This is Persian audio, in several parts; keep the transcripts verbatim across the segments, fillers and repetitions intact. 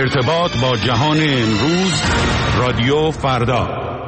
ارتباط با جهان امروز، رادیو فردا.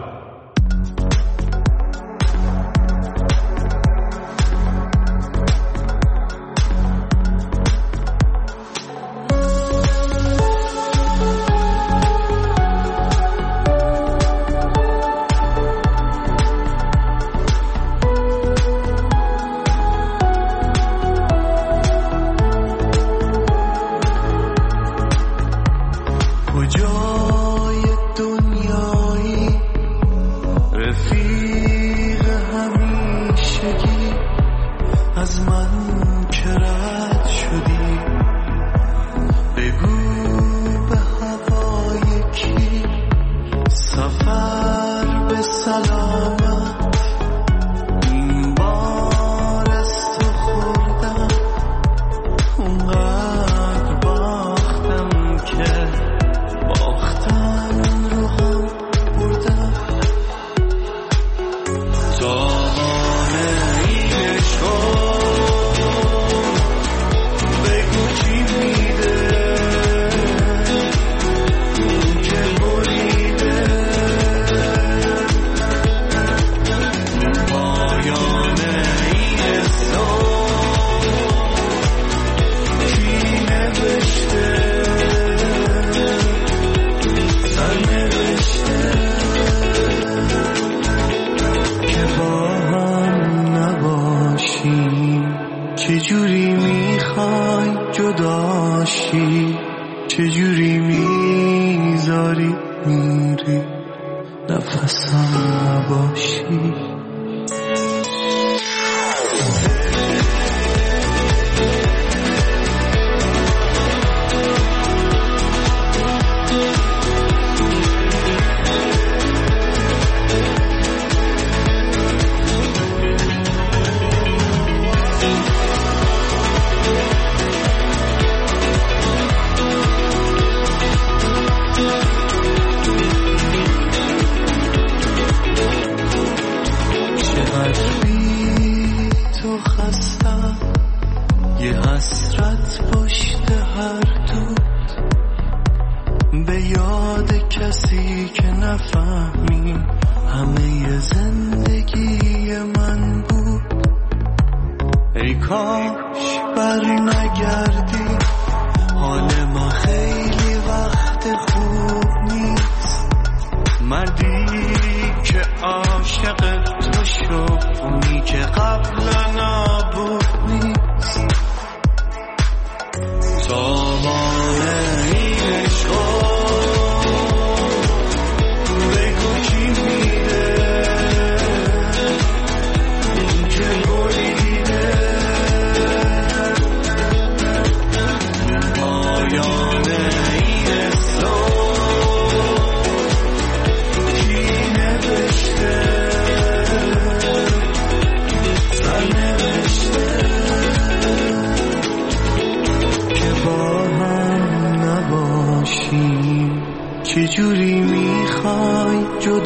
چجوری میخوای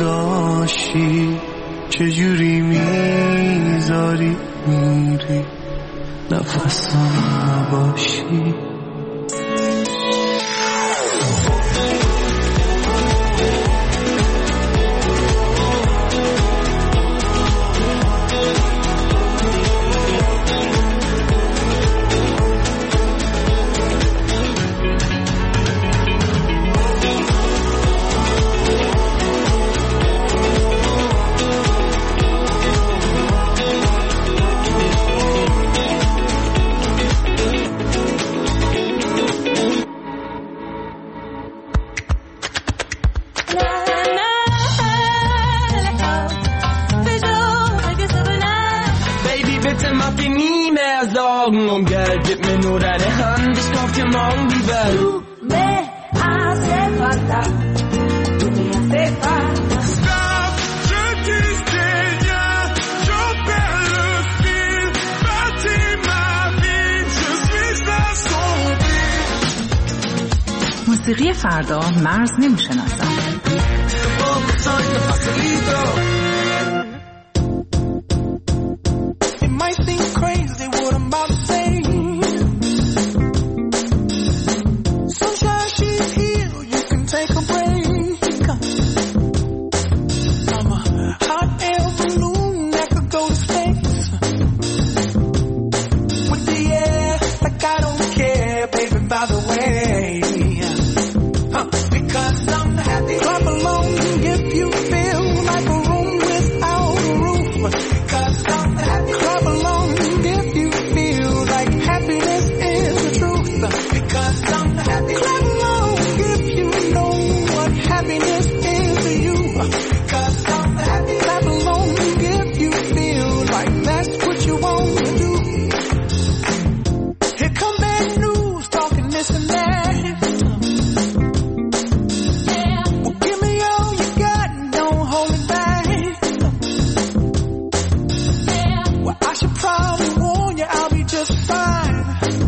جداشی، چجوری میذاری میری نفسم نباشی. Um Geld, gib mir nur deine Hand, ich kauf dir morgen die Welt. Du me hace falta, du me hace falta. Stop, je disais rien, je perds le fil, bâtis ma vie, je suis la zombie. موسیقی فردا مرز نمیشناسم. It might seem crazy what I'm about to say. Sunshine, she's here. by the way. Huh. Because I'm happy. Clap along if you feel like a room without a roof. Because I'm happy. Clap along if you feel like happiness is the truth. Because I'm happy. Clap along if you know what happiness is to you. Because I'm happy. Clap along if you feel like that's what you want to do. Here come bad news talking this and that. Yeah. Well, give me all you got and don't hold it back. Yeah. Well, I should probably warn you I'll be just fine.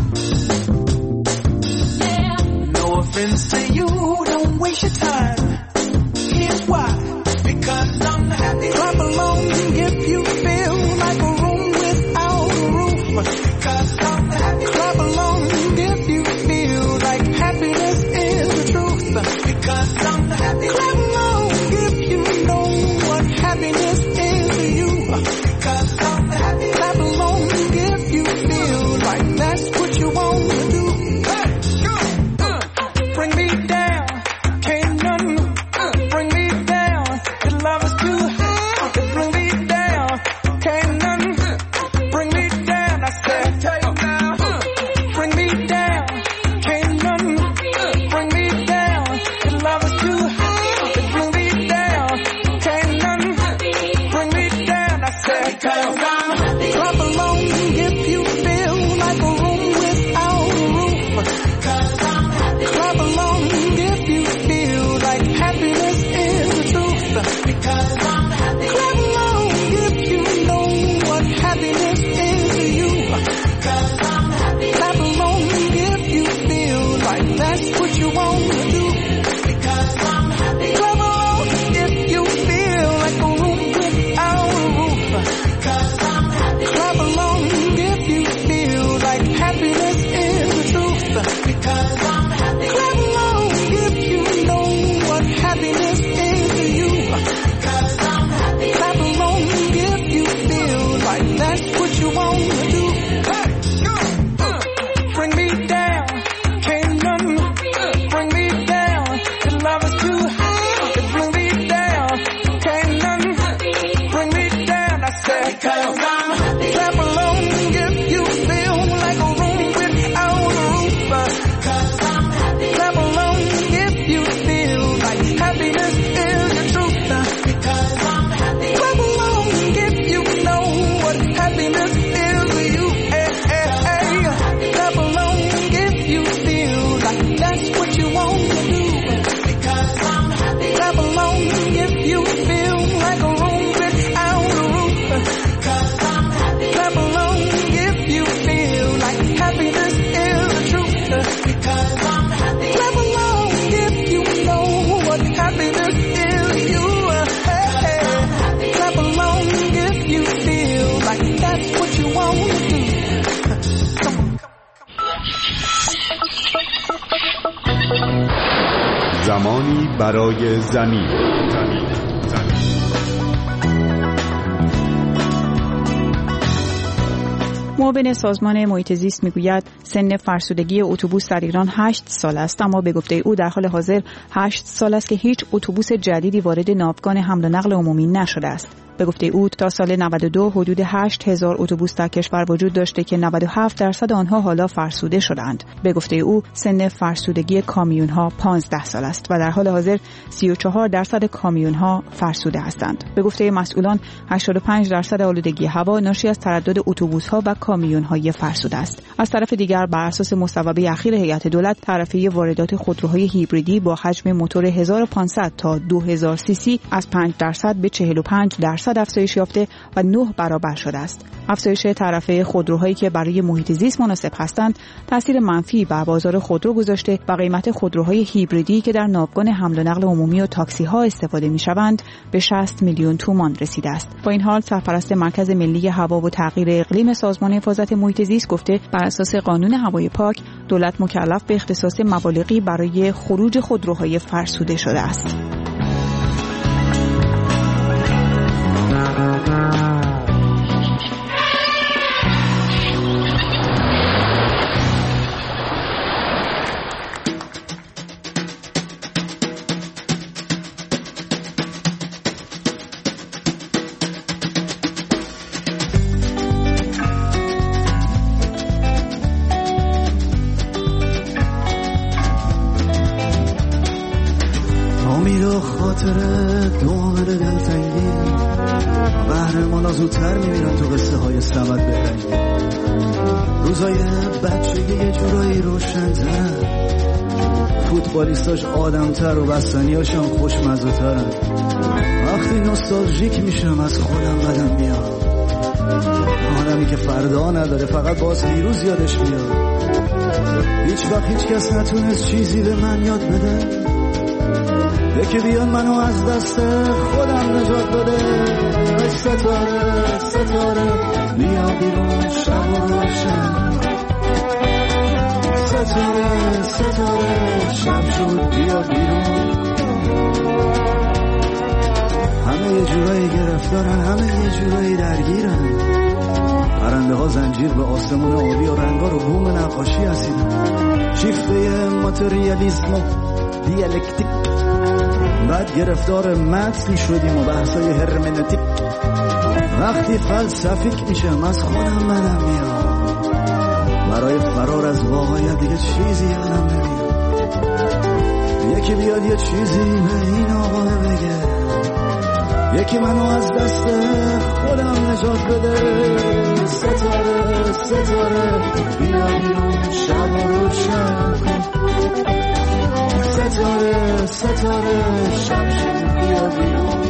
Yeah. No offense to you, don't waste your time. Here's why. Because I'm happy. Clap along if you feel like a room without a roof. Because I'm happy. Clap along if you feel like happiness is the truth. Because I'm happy. Clap along if you know what happiness is to you. Because I'm happy. Clap along if you feel like that's what you want to do. Hey, go, uh, bring me down. Can't nothing uh, bring me down. The love is too high to bring me down. Can't nothing uh, bring me down. I said, take now. Uh, bring me down. Can't nothing uh, bring me down. The love is too high to bring me down. Can't nothing uh, bring me down. I said, cause I'm happy. Clap along if you feel like a room without a roof. Cause I'm happy. Clap along if you feel like happiness is the truth. Because I'm happy. Clap along if you know what happiness is to you. Because I'm happy. Clap along if you feel like that's what you want to do. Because I'm happy. Clap along if you feel like a room without a roof. Because I'm happy. Clap along if you feel like happiness is the truth. Because I'm happy. Clap along if you know what happiness is to you. Because I'm happy. Clap along if you feel like that's what you want to do. Hey, go, uh, bring me down. Can't nothing uh, bring me down. The love is too high to bring me down. Can't nothing uh, bring me down. I said, because I'm happy. Clap along if you feel like a room without a roof. Because I'm happy. Clap along if you feel like happiness is the truth. Because I'm happy. Clap along if you know what happiness is to you. Hey, hey, hey. Clap along if you feel like that's what you want to do. Because I'm happy. Clap along if you feel like a room without a roof. Because I'm happy. Clap along if you feel like happiness is the truth. Because I'm happy. Clap along if you know what happiness is to you. Hey, hey. Clap along if you feel like that's what you want to do. Come on. زمانی برای زمین. زمین. زمین. معاون سازمان محیط زیست میگوید سن فرسودگی اتوبوس در ایران هشت سال است، اما به گفته او در حال حاضر هشت سال است که هیچ اتوبوس جدیدی وارد ناوگان حمل و نقل عمومی نشده است. به گفته او تا سال نود و دو حدود هشت هزار اتوبوس در کشور وجود داشته که نود و هفت درصد آنها حالا فرسوده شدند. به گفته او سن فرسودگی کامیون‌ها پانزده سال است و در حال حاضر سی و چهار درصد کامیون‌ها فرسوده هستند. به گفته مسئولان هشتاد و پنج درصد آلودگی هوا ناشی از تردد اتوبوس‌ها و کامیون‌های فرسوده است. از طرف دیگر بر اساس مصوبه اخیر هیئت دولت تعرفه واردات خودروهای هیبریدی با حجم موتور هزار و پانصد تا دو هزار سی سی از پنج درصد به چهل و پنج درصد افزایش یافته و نه برابر شده است. افزایش تعرفه خودروهایی که برای محیط زیست مناسب هستند تاثیر منفی بر بازار خودرو گذاشته و قیمت خودروهای هیبریدی که در ناوگان حمل و نقل عمومی و تاکسی ها استفاده می شوند به شصت میلیون تومان رسیده است. با این حال سرپرست مرکز ملی هوا و تغییر اقلیم سازمان حفاظت محیط زیست گفته بر اساس قانون هوای پاک دولت مکلف به اختصاص مبالغی برای خروج خودروهای فرسوده شده است. و خاطره دامن دلتنگی، قهرمانا زودتر میمیرن تو قصه های سمت بهرنگی. روزای بچگی یه جورایی روشن‌تر، فوتبالیستاش آدم‌تر و بستنیاشم خوشمزه‌ترن. وقتی نوستالژیک میشم از خودم بدم میاد، آدمی که فردا نداره فقط باز دیروز یادش میاد. هیچ وقت هیچ کس نتونست چیزی به من یاد بده، یکی بیان منو از دست خودم نجات بده. ستاره ستاره بیا بیرون شب و روشن، ستاره ستاره شب شد بیا بیرون. همه یه جورایی گرفتارن، همه یه جورایی درگیرن. پرنده ها زنجیر به آسمون آبی و رنگا رو بوم نقاشی هستیدن. شیفته ماتریالیسم و دیالکتیک، بعد گرفتار متن شدیم و بحثای هرمنوتیک. وقتی فلسفیک میشم از خودم بدم میاد، برای فرار از واقعیت دیگه چیزی یادم نمیاد. یکی بیاد یه چیزی به این آقا بگه، یکی منو از دست خودم نجات بده. ستاره ستاره بیا بیرون شب و روشن کن، ستاره ستاره شب شد بیا بیرون.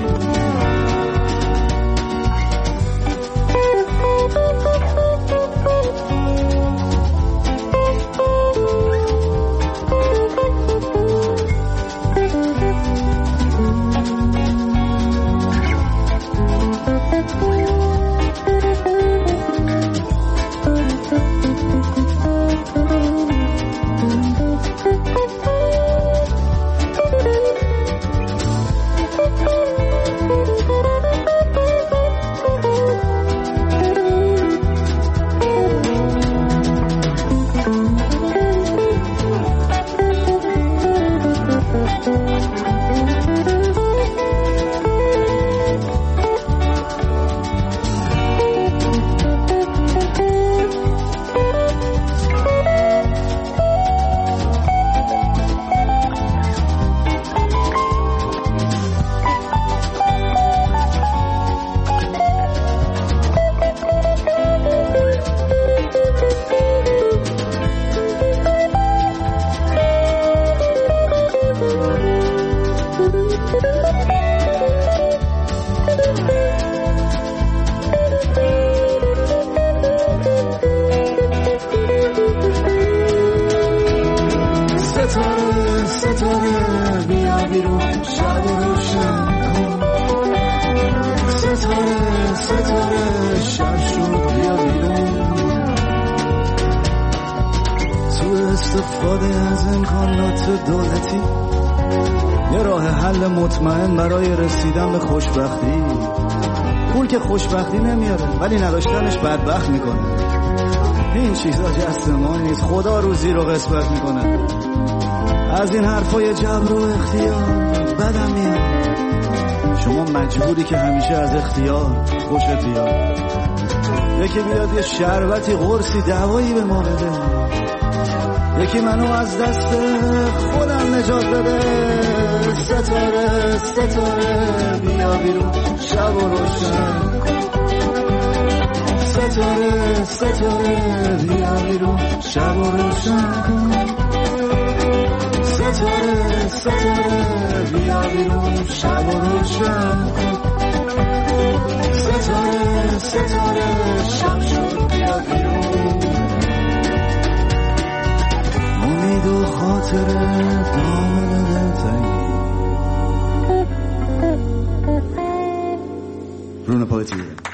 استفاده از امکانات دولتی یه راه حل مطمئن برای رسیدن به خوشبختی. پول که خوشبختی نمیاره ولی نداشتنش بدبخت میکنه. این چیزا جست ما نیست، خدا روزی رو قسمت میکنه. از این حرفای جبر و اختیار بدم میاد. شما مجبوری که همیشه از اختیار خوشت بیاد. یکی بیاد یه شربتی قرصی دوایی به ما بده، یکی منو از دست خودم نجات بده. ستاره ستاره بیا بیرون شب و روشن کن. ستاره ستاره بیا بیرون شب و روشن کن. ستاره ستاره بیا بیرون شب و روشن کن. ستاره ستاره شب شد بیا بیرون. امید و خاطره دامن دلتنگی. Bruno Politieri.